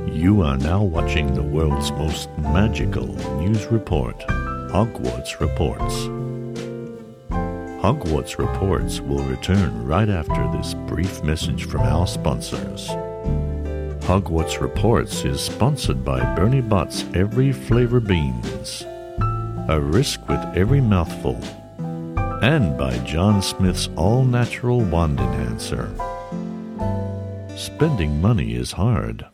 You are now watching the world's most magical news report, Hogwarts Reports. Hogwarts Reports will return right after this brief message from our sponsors. Hogwarts Reports is sponsored by Bernie Bott's Every Flavor Beans, a risk with every mouthful, and by John Smith's All-Natural Wand Enhancer. Spending money is hard.